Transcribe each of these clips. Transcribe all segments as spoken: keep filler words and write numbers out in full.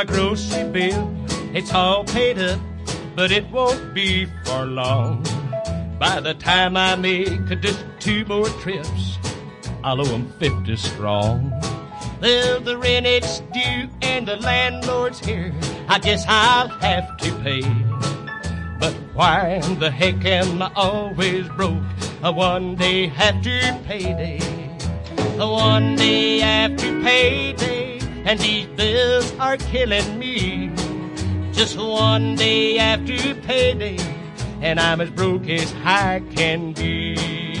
my grocery bill, it's all paid up, but it won't be for long. By the time I make just two more trips, I'll owe 'em fifty strong. Well, the rent it's due and the landlord's here, I guess I'll have to pay. But why the heck am I always broke? One day after payday, one day after payday, and these bills are killing me. Just one day after payday, and I'm as broke as I can be.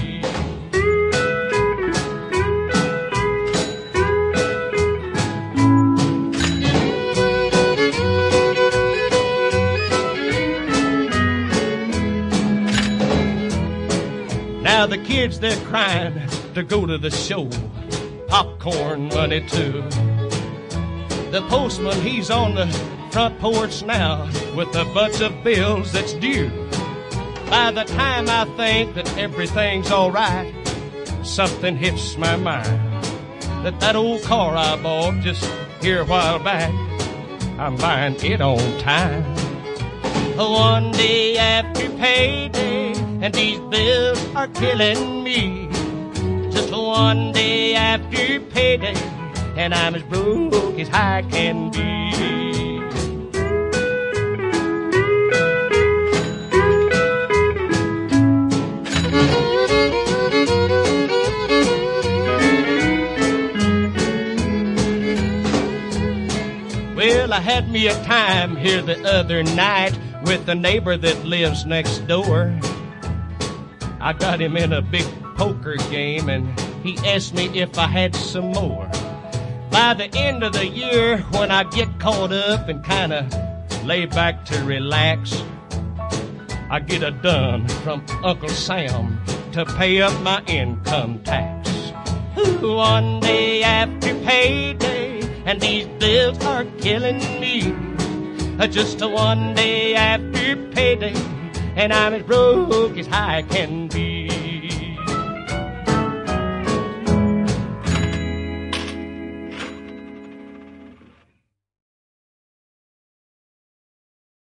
Now the kids, they're crying to go to the show. Popcorn money too. The postman, he's on the front porch now with a bunch of bills that's due. By the time I think that everything's all right, something hits my mind. That that old car I bought just here a while back, I'm buying it on time. One day after payday, and these bills are killing me. Just one day after payday, and I'm as broke as I can be. Well, I had me a time here the other night with a neighbor that lives next door. I got him in a big poker game, and he asked me if I had some more. By the end of the year, when I get caught up and kind of lay back to relax, I get a done from Uncle Sam to pay up my income tax. One day after payday, and these bills are killing me. Just one day after payday, and I'm as broke as I can be.